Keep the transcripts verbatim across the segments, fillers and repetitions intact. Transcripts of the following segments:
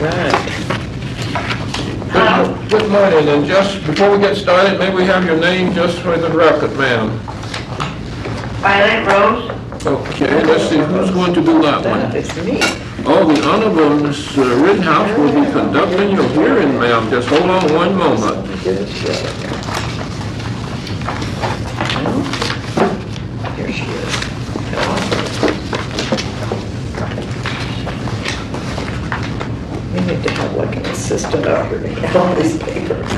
right. Good, good morning, and just before we get started, may we have your name just for the record, ma'am? Violet Rose. Okay, let's see, who's going to do that one? It's me. Oh, the Honorable Miss Rittenhouse will be conducting your hearing, ma'am. Just hold on one moment. Here she is. We need to have like an assistant out here to get all these papers.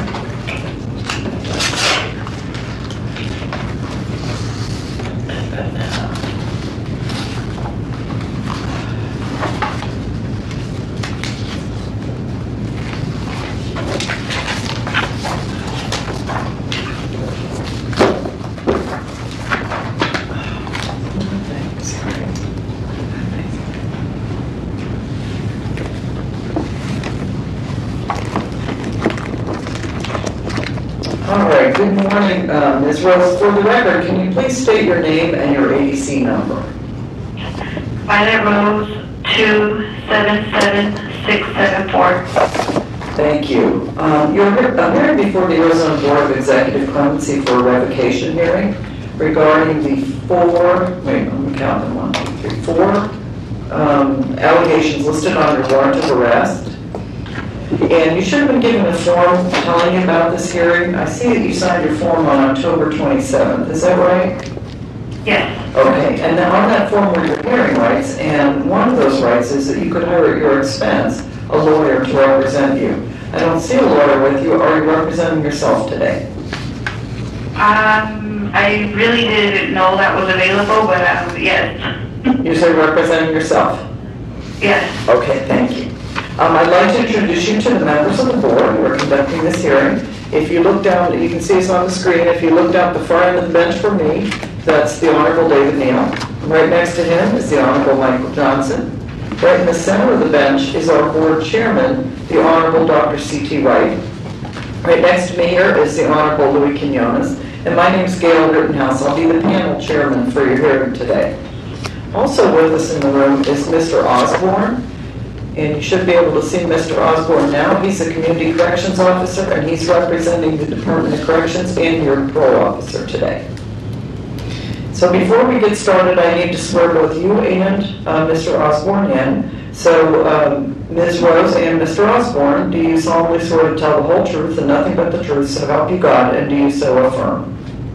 Good morning, uh, Miz Rose. For the record, can you please state your name and your A D C number? Violet Rose, two seven seven six seven four. Thank you. Um, you're here, I'm here before the Arizona Board of Executive Clemency for a revocation hearing regarding the four, wait, let me count them, one, two, three, four um, allegations listed on your warrant of arrest. And you should have been given a form telling you about this hearing. I see that you signed your form on October twenty-seventh. Is that right? Yes. Okay. And then on that form were your hearing rights, and one of those rights is that you could hire at your expense a lawyer to represent you. I don't see a lawyer with you. Are you representing yourself today? Um, I really didn't know that was available, but um, yes. You say representing yourself? Yes. Okay, thank you. Um, I'd like to introduce you to the members of the board who are conducting this hearing. If you look down, you can see us on the screen. If you look down the far end of the bench for me, that's the Honorable David Neal. Right next to him is the Honorable Michael Johnson. Right in the center of the bench is our board chairman, the Honorable Doctor C T White. Right next to me here is the Honorable Louis Quinones. And my name is Gail Rittenhouse. I'll be the panel chairman for your hearing today. Also with us in the room is Mister Osborne. And you should be able to see Mister Osborne now. He's a community corrections officer, and he's representing the Department of Corrections and your parole officer today. So before we get started, I need to swear both you and uh, Mister Osborne in. So um, Miz Rose and Mister Osborne, do you solemnly swear to tell the whole truth and nothing but the truth, so help you God, and do you so affirm?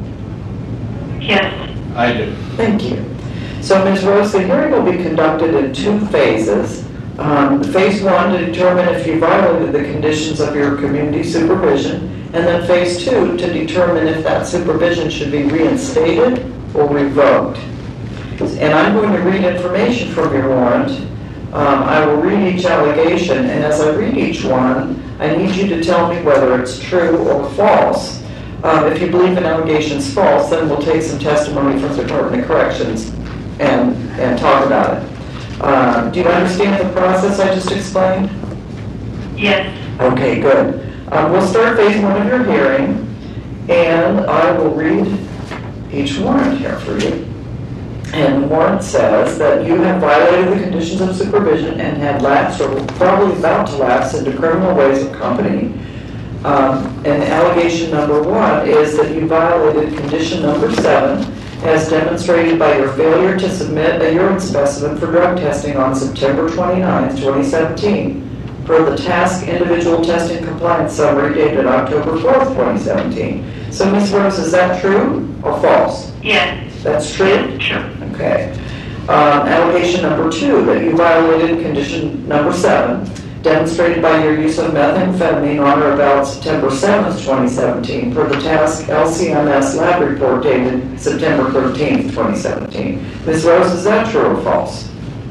Yes. I do. Thank you. So Miz Rose, the hearing will be conducted in two phases. Um, phase one to determine if you violated the conditions of your community supervision, and then phase two to determine if that supervision should be reinstated or revoked. And I'm going to read information from your warrant. Um, I will read each allegation, and as I read each one, I need you to tell me whether it's true or false. Um, if you believe an allegation is false, then we'll take some testimony from the Department of Corrections and, and talk about it. Uh, do you understand the process I just explained? Yes. Okay, good. Um, we'll start phase one of your hearing, and I will read each warrant here for you. And the warrant says that you have violated the conditions of supervision and had lapsed or were probably about to lapse into criminal ways of company. Um, and allegation number one is that you violated condition number seven, as demonstrated by your failure to submit a urine specimen for drug testing on September twenty-ninth, twenty seventeen, per the task individual testing compliance summary dated October fourth, twenty seventeen. So, Miz Rose, is that true or false? Yes. That's true? Yes, true. Okay. Um, allegation number two, that you violated condition number seven, demonstrated by your use of methamphetamine on or about September seventh, twenty seventeen, per the task L C M S lab report dated September thirteenth, twenty seventeen. Miz Rose, is that true or false?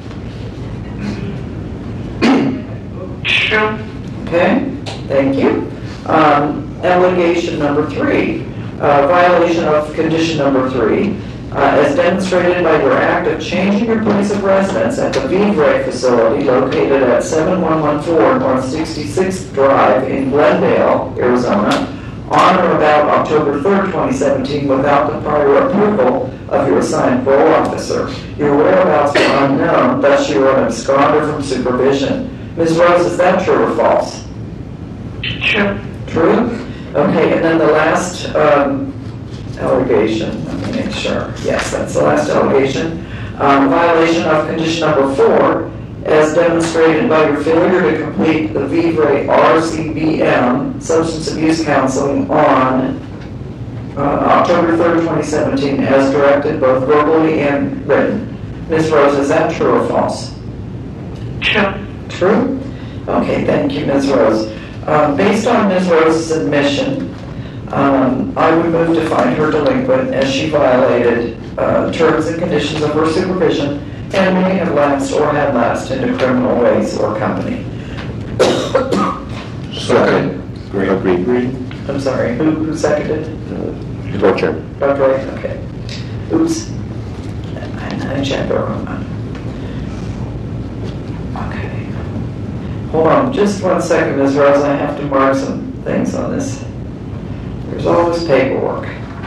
True. Okay, thank you. Um, allegation number three, uh, violation of condition number three, Uh, as demonstrated by your act of changing your place of residence at the Vivre facility located at seven one one four North sixty-sixth Drive in Glendale, Arizona, on or about October third, twenty seventeen, without the prior approval of your assigned parole officer. Your whereabouts were unknown, thus you are an absconder from supervision. Miz Rose, is that true or false? True. True? Okay, and then the last um, allegation, let me make sure. Yes, that's the last allegation. Um, violation of condition number four, as demonstrated by your failure to complete the Vivre R C B M, Substance Abuse Counseling, on uh, October third, twenty seventeen, as directed both verbally and written. Miz Rose, is that true or false? True. True? Okay, thank you, Miz Rose. Um, based on Miz Rose's admission, um, I would move to find her delinquent as she violated uh, terms and conditions of her supervision and may have lapsed or had lapsed into criminal ways or company. Second. Agree. Agree. I'm sorry, who, who seconded? Go, Chair. Doctor Wright, okay. Oops. I, I checked the wrong one. Okay. Hold on just one second, Miz Rose. I have to mark some things on this. There's always paperwork.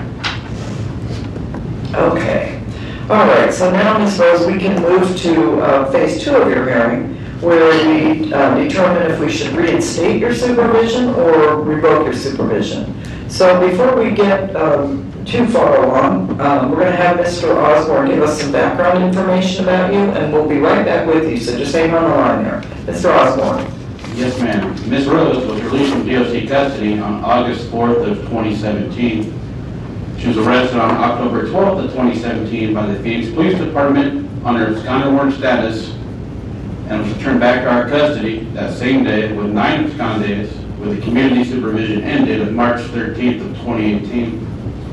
Okay. All right, so now, Miz Rose, we can move to uh, phase two of your hearing, where we uh, determine if we should reinstate your supervision or revoke your supervision. So before we get um, too far along, um, we're going to have Mister Osborne give us some background information about you, and we'll be right back with you, so just hang on the line there. Mister Osborne. Yes, ma'am. Miz Rose was released from D O C custody on August fourth of twenty seventeen. She was arrested on October twelfth of twenty seventeen by the Phoenix Police Department on her absconder warrant status and was returned back to our custody that same day with nine abscond days, with the community supervision end date of March thirteenth of twenty eighteen.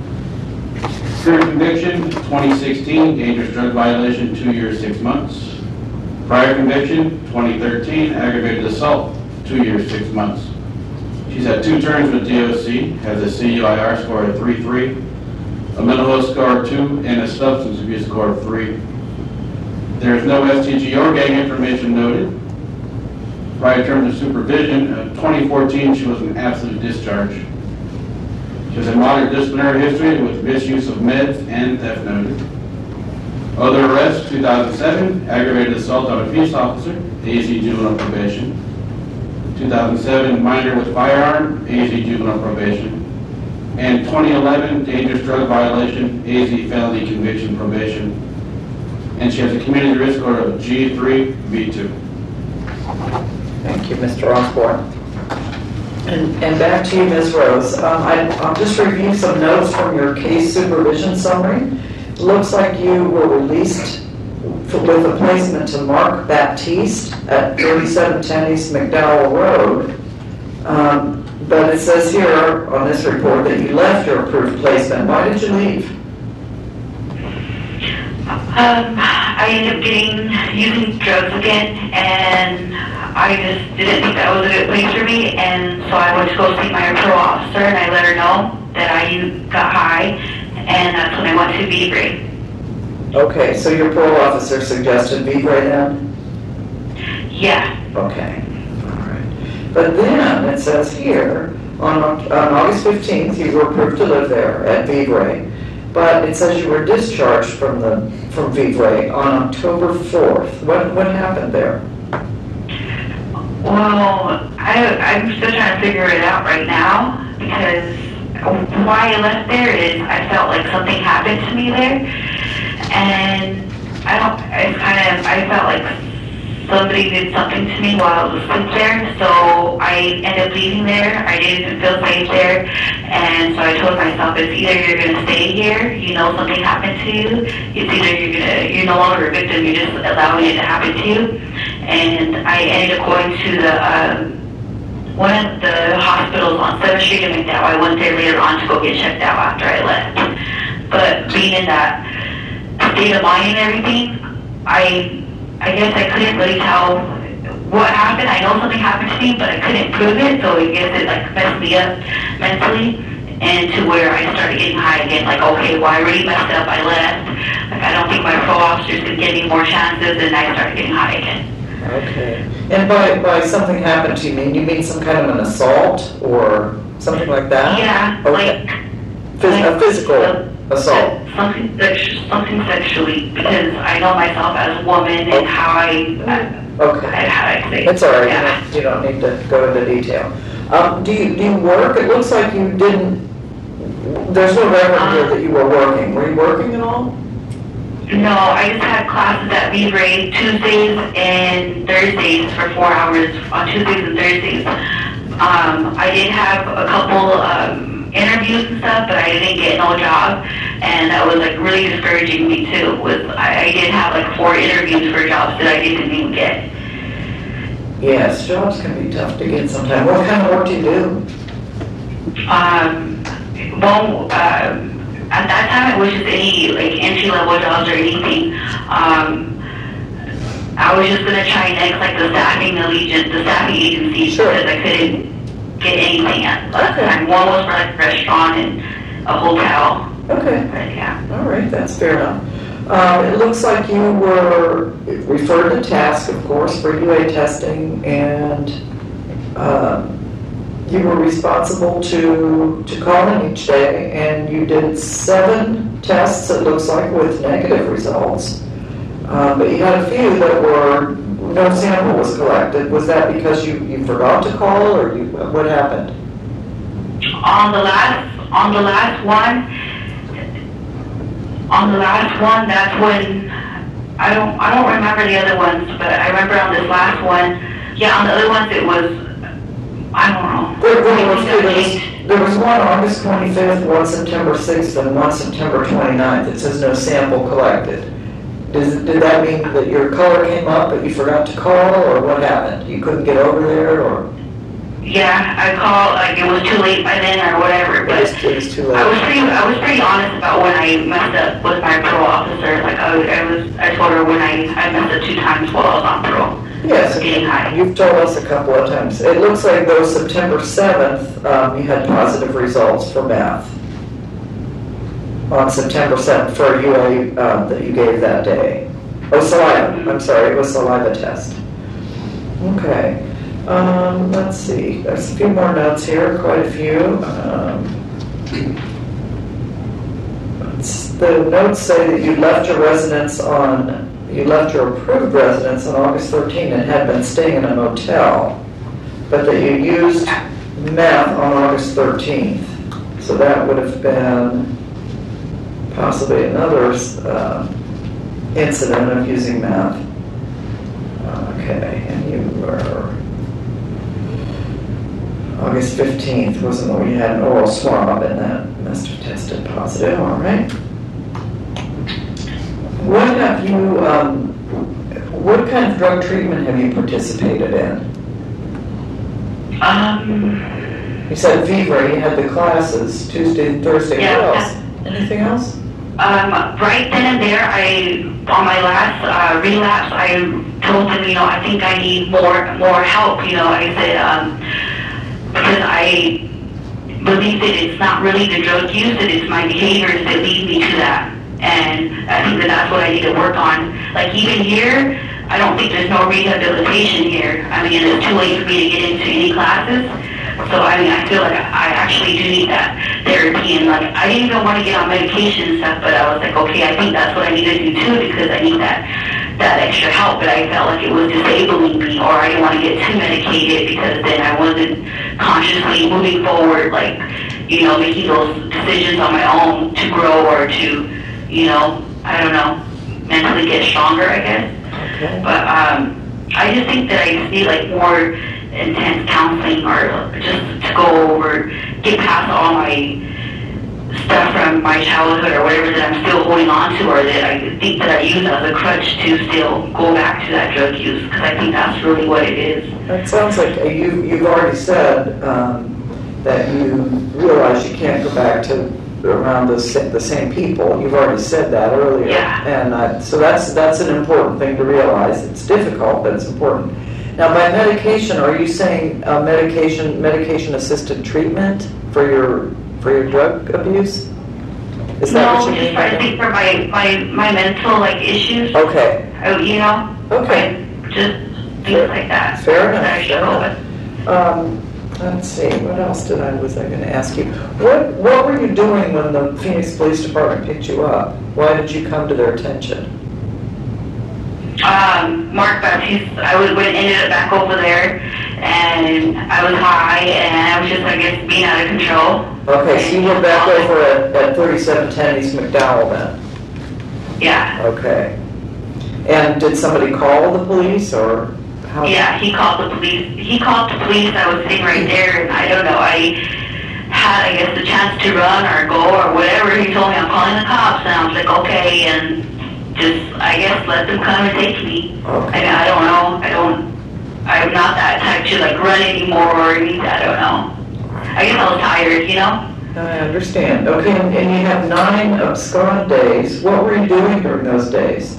Current conviction, twenty sixteen, dangerous drug violation, two years, six months. Prior conviction, twenty thirteen, aggravated assault, two years, six months. She's had two terms with D O C, has a C U I R score of three three, a mental health score of two, and a substance abuse score of three. There is no S T G or gang information noted. Prior terms of supervision, uh, twenty fourteen, she was an absolute discharge. She has a moderate disciplinary history with misuse of meds and theft noted. Other arrests, two thousand seven, aggravated assault on a peace officer, A Z juvenile probation. two thousand seven, minor with firearm, A Z juvenile probation. And twenty eleven, dangerous drug violation, A Z felony conviction probation. And she has a community risk score of G three, B two. Thank you, Mister Osborne. And, and back to you, Miz Rose. Um, I, I'll just review some notes from your case supervision summary. It looks like you were released with a placement to Mark Baptiste at thirty-seven ten East McDowell Road. Um, but it says here on this report that you left your approved placement. Why did you leave? Um, I ended up getting, using drugs again, and I just didn't think that was a good place for me, and so I went to go see my parole officer, and I let her know that I got high, and that's when I went to Vivre. Okay, so your parole officer suggested Vivre then? Yeah. Okay, all right. But then it says here, on, on August fifteenth, you were approved to live there at Vivre, but it says you were discharged from the from Vivre on October fourth. What what happened there? Well, I, I'm still trying to figure it out right now, because why I left there is I felt like something happened to me there, and I don't, I kind of, I felt like somebody did something to me while I was asleep there, so I ended up leaving there. I didn't feel safe there, and so I told myself, it's either you're going to stay here, you know something happened to you, it's either you're going to, you're no longer a victim, you're just allowing it to happen to you. And I ended up going to the, um, one of the hospitals on seventh Street in McDowell. I went there later on to go get checked out after I left. But being in that state of mind and everything, I I guess I couldn't really tell what happened. I know something happened to me, but I couldn't prove it, so I guess it like messed me up mentally, and to where I started getting high again, like, okay, well, I already messed up, I left. Like, I don't think my parole officers could get any more chances, and I started getting high again. Okay. And by, by something happened to you, mean you mean some kind of an assault or something like that? Yeah, Okay. like... Phys- like a physical... The, assault? Something, sex- something sexually, because I know myself as a woman and how I, Okay. I, how I say. It's all right, you Yeah. don't, you don't need to go into detail. Um, do you, do you work? It looks like you didn't, there's no record here that you were working. Were you working at all? No, I just had classes at Beaver Ray Tuesdays and Thursdays for four hours on Tuesdays and Thursdays. Um, I did have a couple um, interviews and stuff, but I didn't get no job, and that was like really discouraging me too. Was I, I did have like four interviews for jobs that I didn't even get. Yes, jobs can be tough to get sometimes. What kind of work do you do? Um, well, um, at that time it was just any like entry level jobs or anything. Um, I was just gonna try next like the staffing allegiance, the staffing agency, Sure. because I couldn't get anything at last Okay. time. One was for like a restaurant and a hotel, Okay, but yeah. all right, that's fair enough. Um, it looks like you were referred to task, of course, for U A testing, and um, you were responsible to, to call in each day, and you did seven tests, it looks like, with negative results. Uh, but you had a few that were, no sample was collected. Was that because you, you forgot to call, or you, what happened? On the last, on the last one, on the last one, that's when, I don't, I don't remember the other ones, but I remember on this last one, yeah, on the other ones it was, I don't know. There, there was, Maybe there was, changed. there was one August twenty-fifth, one September sixth, and one September twenty-ninth. It says no sample collected. Does, did that mean that your color came up, but you forgot to call, or what happened? You couldn't get over there, or? Yeah, I called, like it was too late by then or whatever, It but was, it was too I was late. pretty, I was pretty honest about when I messed up with my parole officer. Like I, was- I was, I told her when I, I messed up two times while I was on parole. Yes, Getting high. you've told us a couple of times. It looks like though September seventh, um, you had positive results for math. On September seventh for U A, um, that you gave that day. Oh, saliva, I'm sorry, it was saliva test. Okay, um, let's see, there's a few more notes here, quite a few. Um, it's- The notes say that you left your residence on, you left your approved residence on August thirteenth and had been staying in a motel, but that you used meth on August thirteenth. So that would have been possibly another uh, incident of using meth. Okay, and you were, August fifteenth wasn't when you had an oral swab, and that must have tested positive, all right. What have you, um, what kind of drug treatment have you participated in? Um, You said fever, you had the classes, Tuesday and Thursday, what Yeah. else? Anything else? um, right then and there, I, on my last uh, relapse, I told them, you know, I think I need more, more help. You know, I said, um, because I believe that it's not really the drug use, that it's my behaviors that lead me to that. And I think that that's what I need to work on. Like even here, I don't think there's no rehabilitation here. I mean, it's too late for me to get into any classes. So I mean, I feel like I actually do need that therapy. And like, I didn't even want to get on medication and stuff, but I was like, okay, I think that's what I need to do too, because I need that that extra help. But I felt like it was disabling me, or I didn't want to get too medicated because then I wasn't consciously moving forward, like, you know, making those decisions on my own to grow or to, you know, I don't know, mentally get stronger, I guess. Okay. But um, I just think that I just need like more intense counseling, or just to go over, get past all my stuff from my childhood or whatever that I'm still holding on to, or that I think that I use as a crutch to still go back to that drug use, because I think that's really what it is. It sounds like uh, you, you've already said um, that you realize you can't go back to around the, sa- the same people. You've already said that earlier. Yeah. And uh, so that's, that's an important thing to realize. It's difficult, but it's important. Now, by medication, are you saying uh, medication, medication-assisted treatment for your for your drug abuse? Is that No, what you just mean? for, by I think for my, my, my mental like issues, Okay. uh, you know, Okay. I- just things Fair- like that. fair enough, That I fair struggle enough. with. Um, Let's see, what else did I, was I gonna ask you? What, what were you doing when the Phoenix Police Department picked you up? Why did you come to their attention? Um, Mark Baptiste, I was, went, ended up back over there, and I was high, and I was just, I guess, being out of control. Okay, so you were back over at, at thirty-seven ten East McDowell then? Yeah. Okay. And did somebody call the police, or how? Yeah, he called the police. He called the police. I was sitting right there, and I don't know. I had, I guess, the chance to run or go or whatever. He told me I'm calling the cops, and I was like, okay, and just, I guess, let them come and take me. Okay. I mean, I don't know. I don't. I'm not that type to like run anymore or anything. I don't know. I guess I was tired, you know. I understand. Okay, and and you have nine abscond days. What were you doing during those days?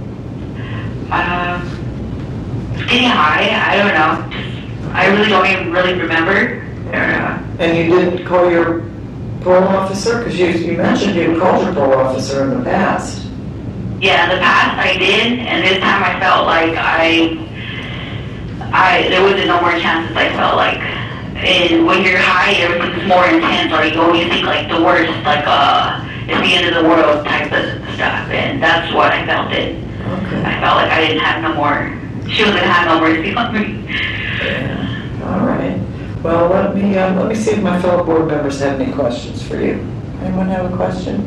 Uh, getting high. I don't know. Just, I really don't even really remember. Uh, And you didn't call your parole officer? Because you, you mentioned you called your parole officer in the past. Yeah, in the past I did, and this time I felt like I, I there wasn't no more chances. I felt like, and when you're high, everything's more intense. Like you always think like the worst, like uh, it's the end of the world type of stuff, and that's what I felt it. Okay. I felt like I didn't have no more. She was gonna have no mercy on me. Yeah. All right. Well, let me um, let me see if my fellow board members have any questions for you. Anyone have a question?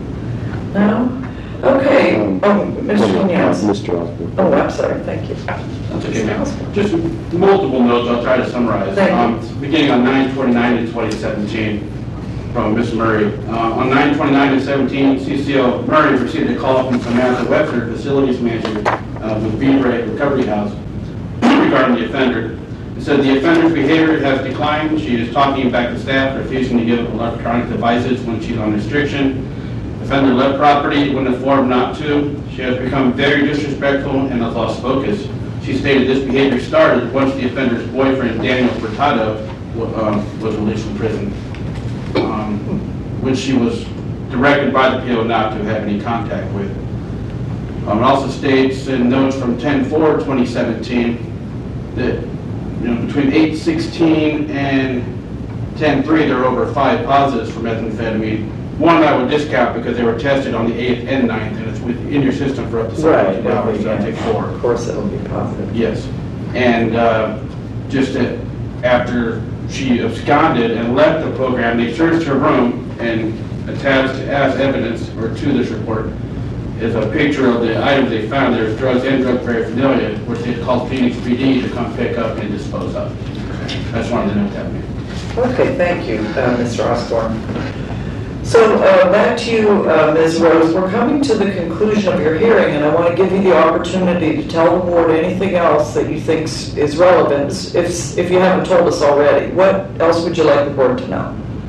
No? Okay. Um, Oh, Mister one more. Munoz. Mister Osborne. Oh, I'm sorry. Thank you. That's okay, ma'am. Just multiple notes, I'll try to summarize. Thank you. Um, Beginning on nine twenty-nine in twenty seventeen from Miz Murray. Uh, On nine twenty-nine and seventeen, C C O Murray received a call from Samantha Webster, facilities manager uh, with Bean Ray Recovery House, regarding the offender. It said the offender's behavior has declined. She is talking back to staff, refusing to give electronic devices when she's on restriction. Offender left property when informed not to. She has become very disrespectful and has lost focus. She stated this behavior started once the offender's boyfriend, Daniel Furtado, um, was released from prison, um, which she was directed by the P O not to have any contact with. Um, it also states in notes from ten four twenty seventeen that, you know, between eight sixteen and ten three, there are over five positives for methamphetamine. One I would discount because they were tested on the eighth and ninth, and it's within your system for up to seventy-two hours, so I take four. Of course, it'll be positive. Yes. And uh, just that after she absconded and left the program, they searched her room, and attached as evidence, or to this report, is a picture of the items they found. There's drugs and drug paraphernalia, which they called Phoenix P D to come pick up and dispose of. I just wanted to note that, ma'am. Okay, thank you, uh, Mister Osborne. So uh, back to you, uh, Miz Rose. We're coming to the conclusion of your hearing, and I want to give you the opportunity to tell the board anything else that you think is relevant, if, if you haven't told us already. What else would you like the board to know?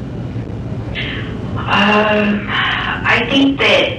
Um, I think that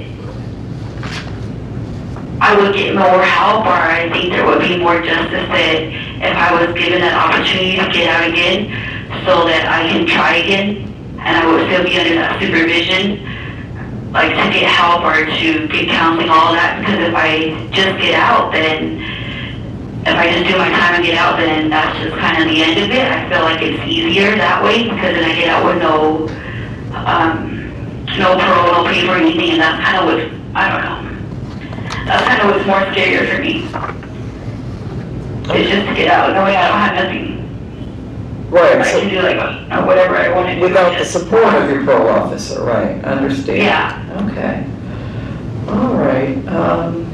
I would get more help, or I think there would be more justice that if I was given that opportunity to get out again, so that I can try again, and I would still be under that supervision, like to get help or to get counseling, all that. Because if I just get out, then if I just do my time and get out, then that's just kind of the end of it. I feel like it's easier that way, because then I get out with no, um, no parole, no paper, or anything, and that's kind of what, I don't know. That's kind of what's more scarier for me. It's just to get out, knowing I don't have nothing. Right, I can so do like uh, whatever I want to do. without the just- support of your parole officer, right, I understand. Yeah. Okay. All right. Um,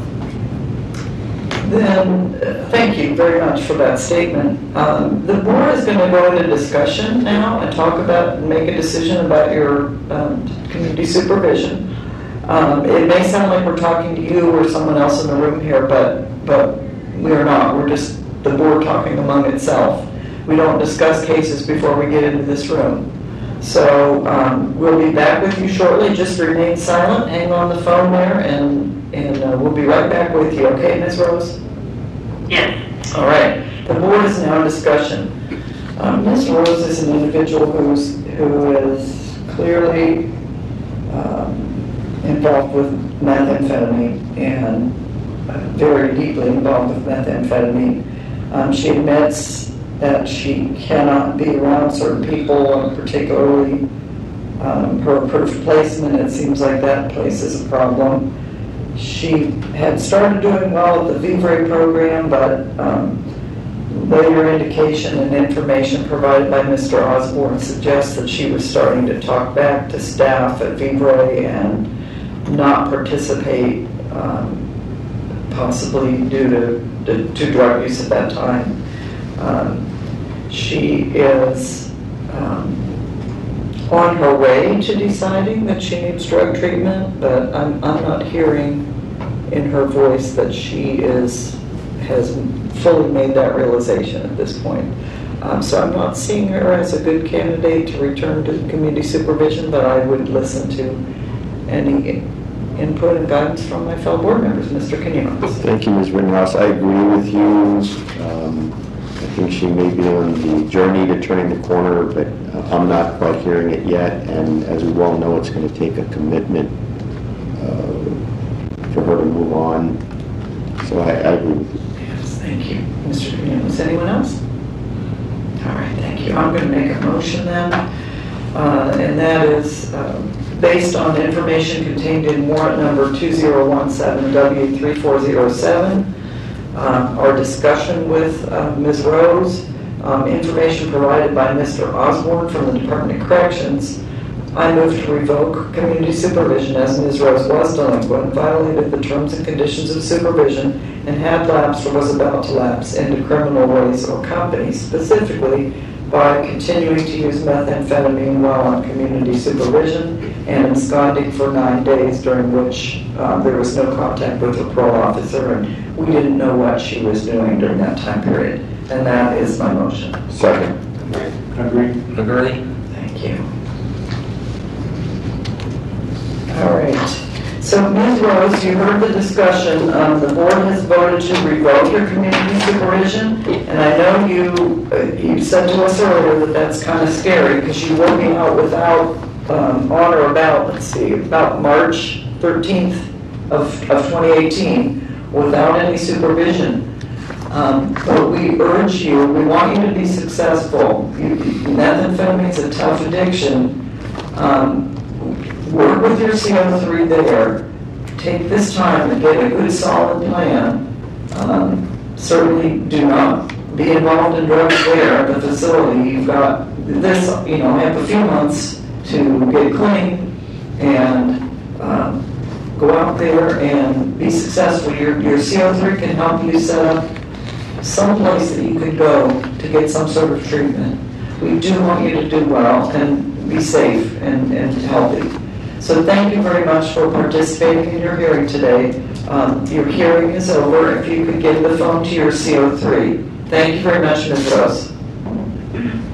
then, uh, thank you very much for that statement. Um, the board is going to go into discussion now and talk about, and make a decision about your um, community supervision. Um, it may sound like we're talking to you or someone else in the room here, but but we are not. We're just the board talking among itself. We don't discuss cases before we get into this room. So um, we'll be back with you shortly. Just remain silent, hang on the phone there, and, and uh, we'll be right back with you. Okay, Miz Rose? Yes. All right. The board is now in discussion. Um, Miz Rose is an individual who's, who is clearly um, involved with methamphetamine, and uh, very deeply involved with methamphetamine. Um, she admits that she cannot be around certain people, and particularly um, her approved placement. It seems like that place is a problem. She had started doing well at the Vivre program, but um, later indication and information provided by Mister Osborne suggests that she was starting to talk back to staff at Vivre and not participate, um, possibly due to, to, to drug use at that time. Um, she is um, on her way to deciding that she needs drug treatment, but I'm, I'm not hearing in her voice that she is has fully made that realization at this point. Um, so I'm not seeing her as a good candidate to return to community supervision, but I would listen to any input and guidance from my fellow board members. Mister Quinones. Thank you, Miz Rittenhouse. I agree with you. Um, I think she may be on the journey to turning the corner, but uh, I'm not quite hearing it yet. And as we well know, it's going to take a commitment uh, for her to move on. So I, I agree with you. Yes, thank you. Mister Quinones. Anyone else? All right, thank you. I'm going to make a motion then, uh, and that is um, based on the information contained in warrant number two zero one seven W three four zero seven. Um, our discussion with uh, Miz Rose, um, information provided by Mister Osborne from the Department of Corrections. I move to revoke community supervision as Miz Rose was delinquent, violated the terms and conditions of supervision, and had lapsed or was about to lapse into criminal ways or companies, specifically by continuing to use methamphetamine while on community supervision and absconding for nine days, during which uh, there was no contact with her parole officer, and we didn't know what she was doing during that time period. And that is my motion. Second. Agree. Agree? Thank you. All right. So, Miz Rose, you heard the discussion. Um, the board has voted to revoke your community supervision, and I know you uh, you said to us earlier that that's kind of scary because you will be out without um, on or about, let's see, about March thirteenth of, of twenty eighteen without any supervision. Um, but we urge you, we want you to be successful. You, methamphetamine is a tough addiction. Um, work with your C O three there. Take this time to get a good solid plan. Um, certainly do not be involved in drugs there at the facility. You've got this, you know, have a few months to get clean and um, go out there and be successful. Your, your C O three can help you set up some place that you could go to get some sort of treatment. We do want you to do well and be safe and, and healthy. So thank you very much for participating in your hearing today. Um, your hearing is over. If you could give the phone to your C O three. Thank you very much, Miz Rose.